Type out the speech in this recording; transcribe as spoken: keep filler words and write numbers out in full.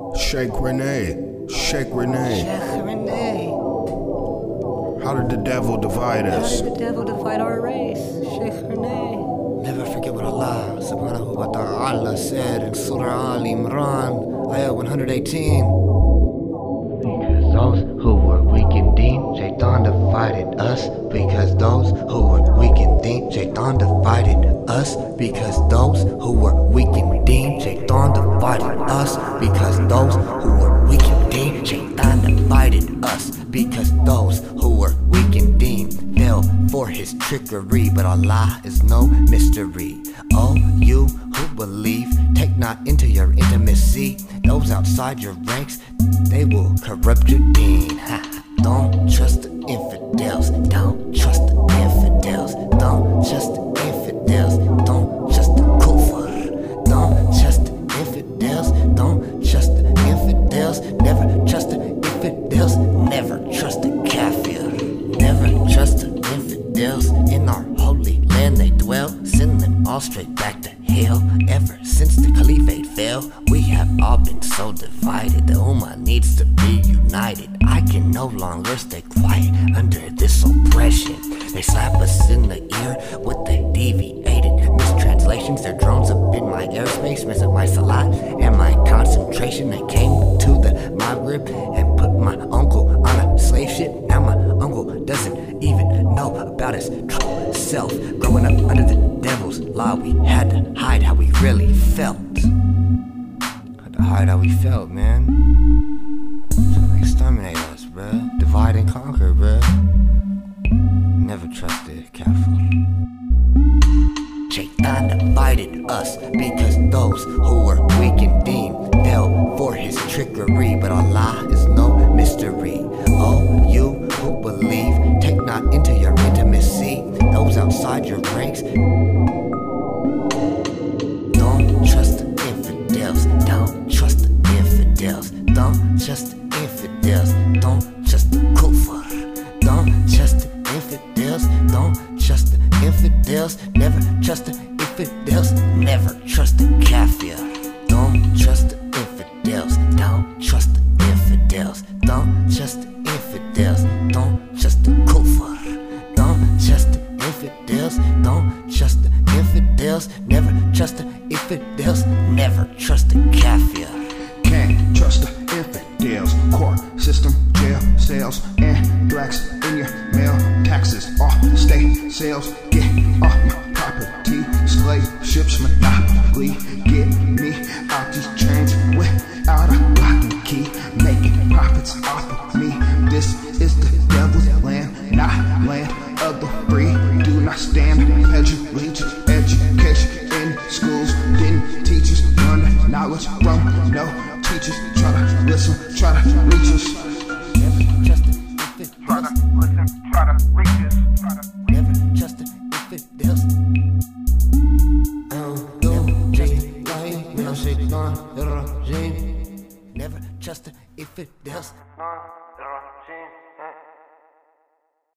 Sheikh Renee, Sheikh Renee. Sheikh Renee. How did the devil divide How us? did the devil divide our race? Sheikh Renee. Never forget what Allah subhanahu wa ta'ala said in Surah Al Imran, ayah one hundred eighteen. Because those who were weak in deen, Shaitan divided us. Because those who were weak in deen, Shaitan divided us. Because those who were weak in deen, Shaitan divided us. Because those who were weak in deen, Shaitan divided us. Because those who were weak in deen fell for his trickery. But Allah is no mystery. Oh, you who believe, take not into your intimacy those outside your ranks, they will corrupt your deen. Ha. Don't trust the infidels. Don't trust the infidels. Don't trust the infidels. Don't trust the kufr. Don't trust the infidels. Don't trust the infidels. Never trust the infidels. Never trust the kafir. Never trust the infidels. In our holy land they dwell. Send them all straight back to hell. Ever since the caliphate fell, we have all been so divided. The ummah needs to be united. I can no longer stay quiet under this oppression. They slap us in the ear with the deviated mistranslations. Their drones up in my airspace, mess up my salat and my concentration. They came to the Maghrib and put my uncle on a slave ship. Now my uncle doesn't even know about his true self. Growing up under the devil's law, we had to hide how we really felt. Had to hide how we felt, man. So they exterminate us, bruh. Divide and conquer, bruh. Never trusted kafir. Shaitan divided us because those who were weak in deen fell for his trickery. But Allah is no mystery. Oh, you who believe, take not into your intimacy those outside your ranks. Don't trust the infidels. Don't trust the infidels. Don't trust the infidels. Don't trust the kufr. Don't trust the infidels. Don't trust the infidels. Never trust the infidels. Never trust the kafir. Don't trust the infidels. Don't trust the infidels. Don't trust the infidels. Don't trust the kufr. Don't trust the infidels. Don't trust the infidels. Never trust the infidels. Never trust the kafir. Can't trust the infidels. Court system, jail cells, and blacks in your mail. Taxes, all state sales. Get off my property. Slave ships, monopoly. Get me out these trains without a lock and key. Making profits off of me. This is the devil's land, not land of the free. Do not stand, pledge allegiance. Education in schools didn't teach us. Learn knowledge from no teachers. Try to listen, try to reach us. Never trust the infidels. Try to listen, try to reach us. Try to Never trust the infidels. Never trust the infidels.